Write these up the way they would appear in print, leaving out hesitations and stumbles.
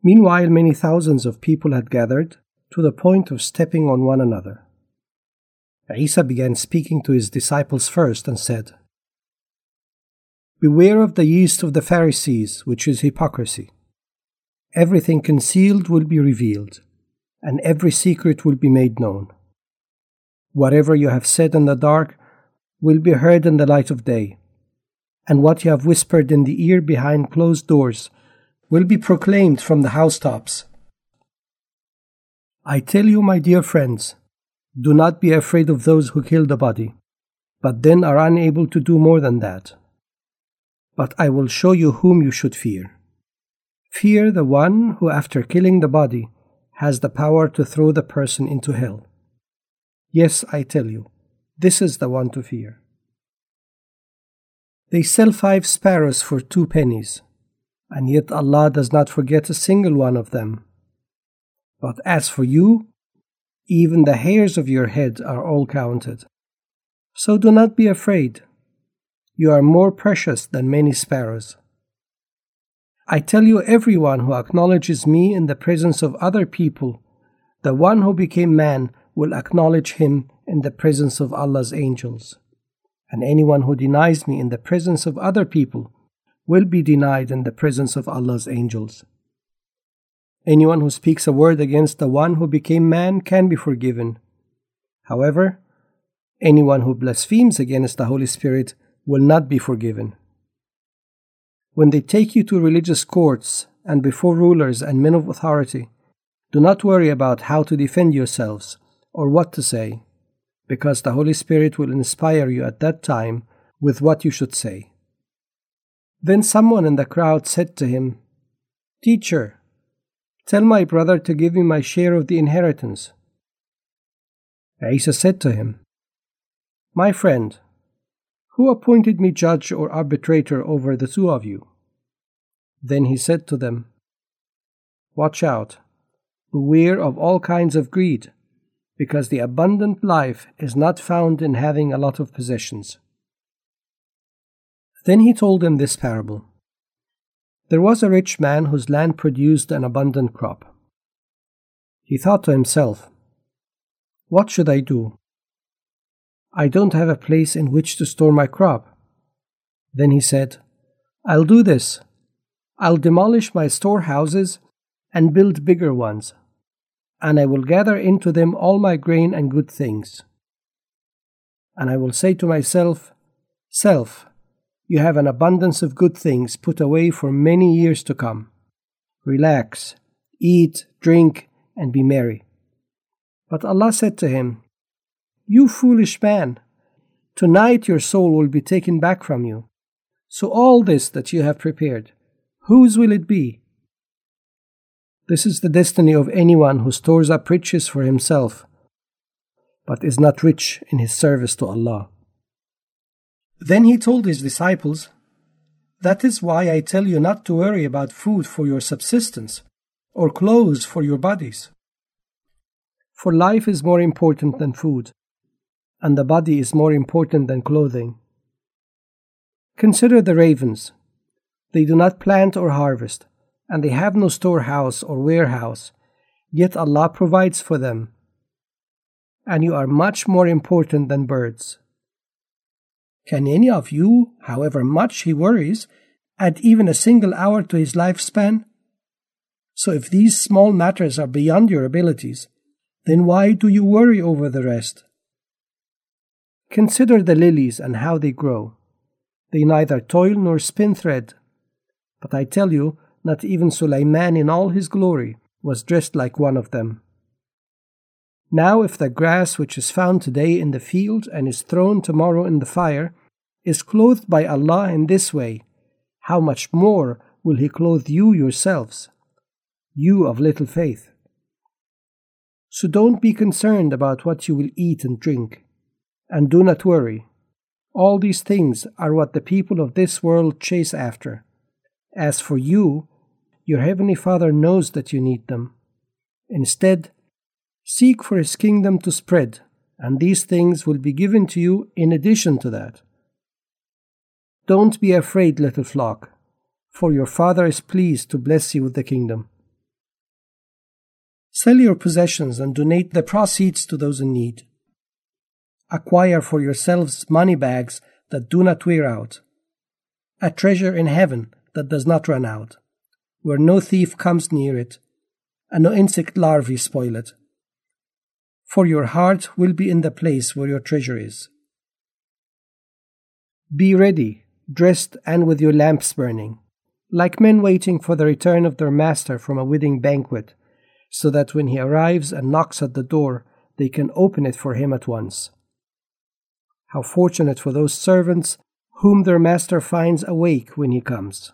Meanwhile, many thousands of people had gathered to the point of stepping on one another. Isa began speaking to his disciples first and said, "Beware of the yeast of the Pharisees, which is hypocrisy. Everything concealed will be revealed, and every secret will be made known. Whatever you have said in the dark will be heard in the light of day, and what you have whispered in the ear behind closed doors will be proclaimed from the housetops. I tell you, my dear friends, do not be afraid of those who kill the body, but then are unable to do more than that. But I will show you whom you should fear. Fear the one who, after killing the body, has the power to throw the person into hell. Yes, I tell you, this is the one to fear." They sell 5 sparrows for 2 pennies, and yet Allah does not forget a single one of them. But as for you, even the hairs of your head are all counted. So do not be afraid. You are more precious than many sparrows. I tell you, everyone who acknowledges me in the presence of other people, the one who became man will acknowledge him in the presence of Allah's angels. And anyone who denies me in the presence of other people will be denied in the presence of Allah's angels. Anyone who speaks a word against the one who became man can be forgiven. However, anyone who blasphemes against the Holy Spirit will not be forgiven. When they take you to religious courts and before rulers and men of authority, do not worry about how to defend yourselves or what to say, because the Holy Spirit will inspire you at that time with what you should say. Then someone in the crowd said to him, "Teacher, tell my brother to give me my share of the inheritance." Isa said to him, "My friend, who appointed me judge or arbitrator over the 2 of you?" Then he said to them, "Watch out, beware of all kinds of greed, because the abundant life is not found in having a lot of possessions." Then he told them this parable. There was a rich man whose land produced an abundant crop. He thought to himself, "What should I do? I don't have a place in which to store my crop." Then he said, "I'll do this. I'll demolish my storehouses and build bigger ones, and I will gather into them all my grain and good things. And I will say to myself, 'Self, you have an abundance of good things put away for many years to come. Relax, eat, drink, and be merry.' But Allah said to him, 'You foolish man, tonight your soul will be taken back from you. So all this that you have prepared, whose will it be?' This is the destiny of anyone who stores up riches for himself, but is not rich in his service to Allah." Then he told his disciples, "That is why I tell you not to worry about food for your subsistence, or clothes for your bodies. For life is more important than food, and the body is more important than clothing. Consider the ravens. They do not plant or harvest, and they have no storehouse or warehouse, yet Allah provides for them. And you are much more important than birds. Can any of you, however much he worries, add even a single hour to his lifespan? So if these small matters are beyond your abilities, then why do you worry over the rest? Consider the lilies and how they grow. They neither toil nor spin thread. But I tell you, not even Sulaiman in all his glory was dressed like one of them. Now if the grass which is found today in the field and is thrown tomorrow in the fire is clothed by Allah in this way, how much more will He clothe you yourselves, you of little faith? So don't be concerned about what you will eat and drink, and do not worry. All these things are what the people of this world chase after. As for you, your Heavenly Father knows that you need them. Instead, seek for His kingdom to spread, and these things will be given to you in addition to that. Don't be afraid, little flock, for your Father is pleased to bless you with the kingdom. Sell your possessions and donate the proceeds to those in need. Acquire for yourselves money bags that do not wear out, a treasure in heaven that does not run out, where no thief comes near it, and no insect larvae spoil it. For your heart will be in the place where your treasure is. Be ready, dressed and with your lamps burning, like men waiting for the return of their master from a wedding banquet, so that when he arrives and knocks at the door, they can open it for him at once. How fortunate for those servants whom their master finds awake when he comes.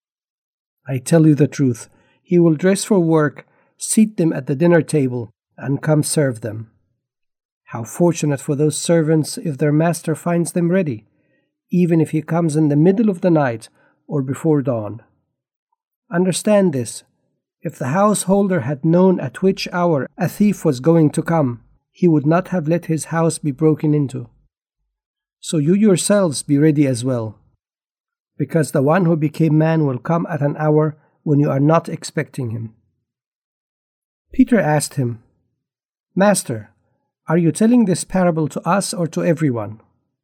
I tell you the truth, he will dress for work, seat them at the dinner table, and come serve them. How fortunate for those servants if their master finds them ready, even if he comes in the middle of the night or before dawn. Understand this, if the householder had known at which hour a thief was going to come, he would not have let his house be broken into. So you yourselves be ready as well, because the one who became man will come at an hour when you are not expecting him. Peter asked him, Master, are you telling this parable to us or to everyone?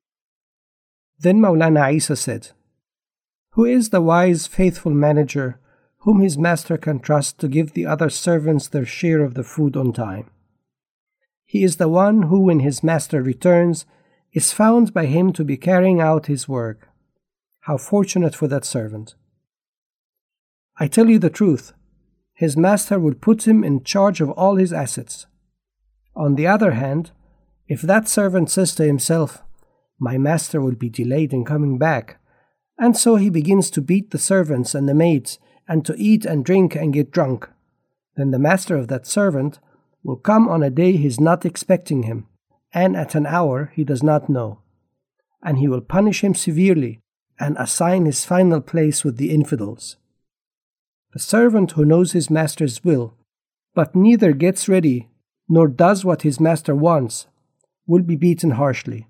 Then Maulana Isa said, Who is the wise, faithful manager whom his master can trust to give the other servants their share of the food on time? He is the one who, when his master returns, is found by him to be carrying out his work. How fortunate for that servant! I tell you the truth, his master will put him in charge of all his assets. On the other hand, if that servant says to himself, My master will be delayed in coming back, and so he begins to beat the servants and the maids, and to eat and drink and get drunk, then the master of that servant will come on a day he is not expecting him, and at an hour he does not know, and he will punish him severely and assign his final place with the infidels. The servant who knows his master's will, but neither gets ready nor does what his master wants, will be beaten harshly.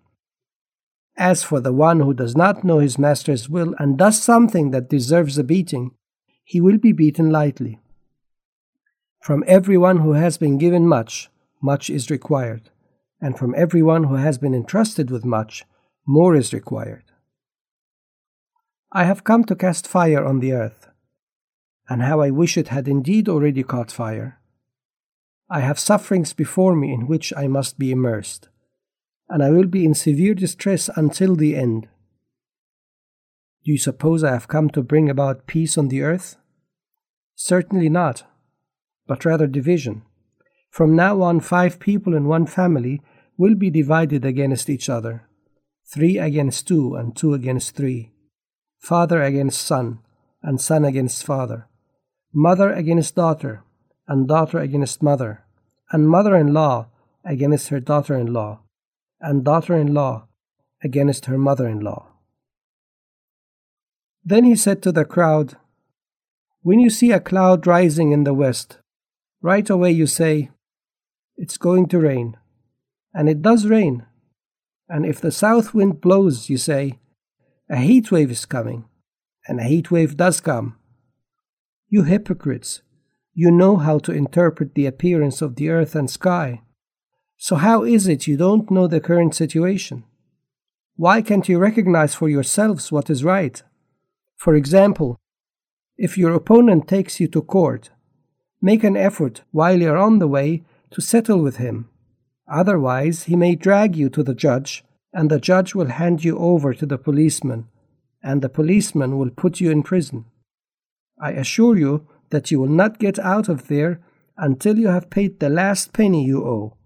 As for the one who does not know his master's will and does something that deserves a beating, he will be beaten lightly. From everyone who has been given much, much is required, and from everyone who has been entrusted with much, more is required. I have come to cast fire on the earth, and how I wish it had indeed already caught fire. I have sufferings before me in which I must be immersed, and I will be in severe distress until the end. Do you suppose I have come to bring about peace on the earth? Certainly not, but rather division. From now on, 5 people in one family will be divided against each other, 3 against 2 and 2 against 3, father against son and son against father, mother against daughter and daughter against mother, and mother-in-law against her daughter-in-law, and daughter-in-law against her mother-in-law. Then he said to the crowd, When you see a cloud rising in the west, right away you say, It's going to rain. And it does rain. And if the south wind blows, you say, A heat wave is coming. And a heat wave does come. You hypocrites, you know how to interpret the appearance of the earth and sky. So how is it you don't know the current situation? Why can't you recognize for yourselves what is right? For example, if your opponent takes you to court, make an effort while you are on the way to settle with him. Otherwise, he may drag you to the judge, and the judge will hand you over to the policeman, and the policeman will put you in prison. I assure you that you will not get out of there until you have paid the last penny you owe.